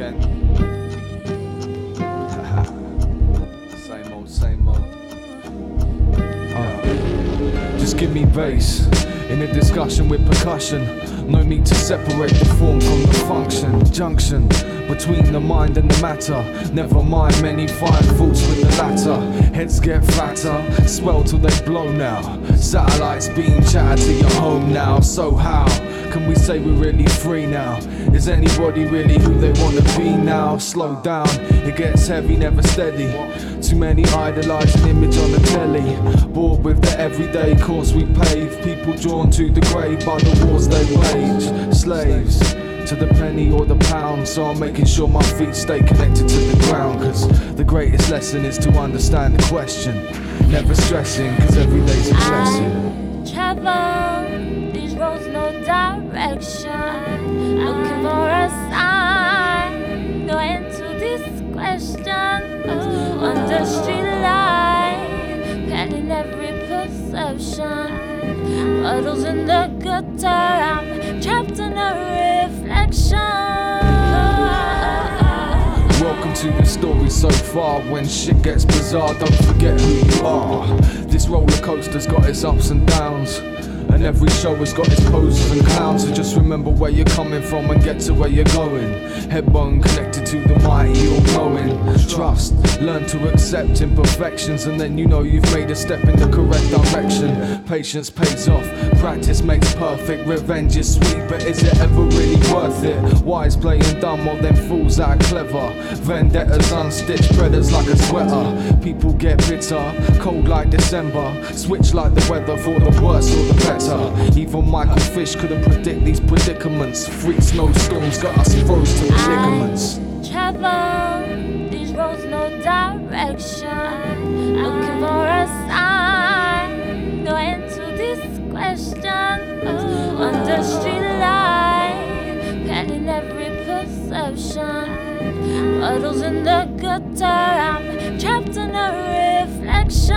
again. Same old. Just give me bass in a discussion with percussion. No need to separate the form from the function. Junction between the mind and the matter. Never mind, many find faults with the latter. Heads get fatter, swell till they blow now. Satellites beam chattered to your home now. So how can we say we're really free now? Is anybody really who they wanna be now? Slow down, it gets heavy, never steady. Too many idolize an image on the telly. Bored with the everyday course we pave. People drawn to the grave by the wars they wage. Slaves to the penny or the pound. So I'm making sure my feet stay connected to the ground. Cause the greatest lesson is to understand the question. Never stressing, cause every day's a blessing. I travel these roads, no direction. Looking for a sign, no end to this question. Under street light, penning every perception. Puddles in the gutter, I'm trapped in a reflection. Welcome to the story so far. When shit gets bizarre, don't forget who you are. This roller coaster's got its ups and downs, and every show has got its poses and clowns. So just remember where you're coming from and get to where you're going. Headbone connected to the mighty, all-knowing. Trust, learn to accept imperfections, and then you know you've made a step in the correct direction. Patience pays off, practice makes perfect. Revenge is sweet, but is it ever really worth it? Wise playing dumb while them fools are clever. Vendettas unstitched, predators like a sweater. People get bitter, cold like December. Switch like the weather for the worse or the better. Even Michael Fish couldn't predict these predicaments. Freak snowstorms got us froze to the ligaments. I travel these roads, no direction. Looking for a sign, no end to this question. Under street light, penning every perception. Puddles in the gutter, I'm trapped in a reflection.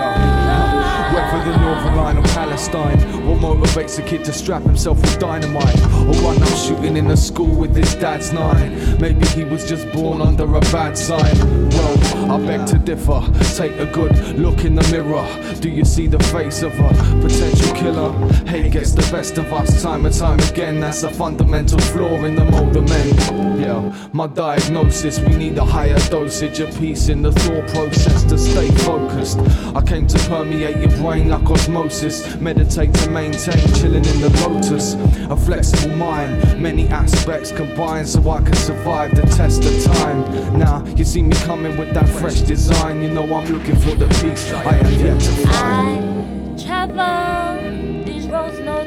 Whether the Northern Line or Palestine, what motivates a kid to strap himself with dynamite or run up shooting in a school with his dad's 9? Maybe he was just born under a bad sign. Well, I beg to differ. Take a good look in the mirror. Do you see the face of a potential killer? Hate gets the best of us time and time again. That's a fundamental flaw in the mold of men. Yeah, my diagnosis, we need a higher dosage of peace in the thought process to stay focused. I came to permeate your brain like osmosis. Meditate to maintain, chilling in the lotus. A flexible mind, many aspects combined so I can survive the test of time. Now you see me coming with that fresh design. You know I'm looking for the peace I am yet to find. I travel these roads, no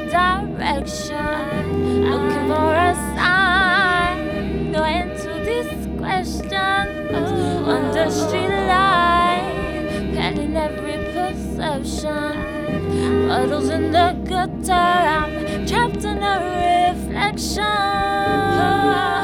direction. Looking for a sign, no end to this question. Under street light, penning every perception. Puddles in the gutter, I'm trapped in a reflection.